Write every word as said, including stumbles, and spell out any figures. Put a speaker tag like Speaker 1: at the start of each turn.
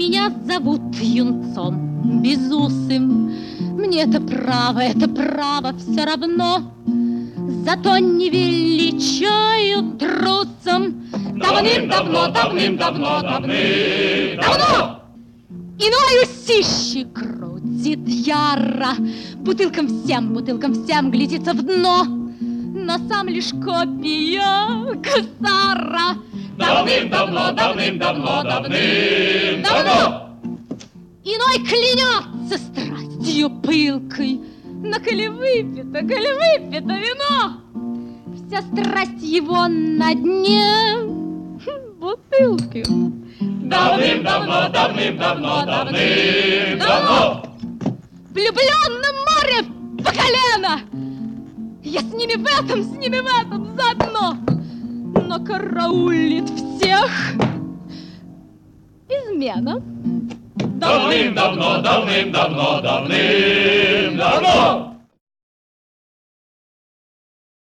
Speaker 1: Меня зовут юнцом безусым. Мне это право, это право все равно. Зато не величают трусом. Давным-давно, давным-давно, давным-давно иной усищи крутит яро, бутылкам всем, бутылкам всем глядится в дно, но сам лишь копия гусара. Давным-давно, давным-давно, давным-давно иной клянется страстью пылкой, но коли выпито, коли выпито вино, вся страсть его на дне бутылки. Давным-давно, давным-давно, давным-давно влюблённым море по колено. Я с ними в этом, с ними в этом заодно, но караулит всех измена.
Speaker 2: Давным-давно, давным-давно, давным-давно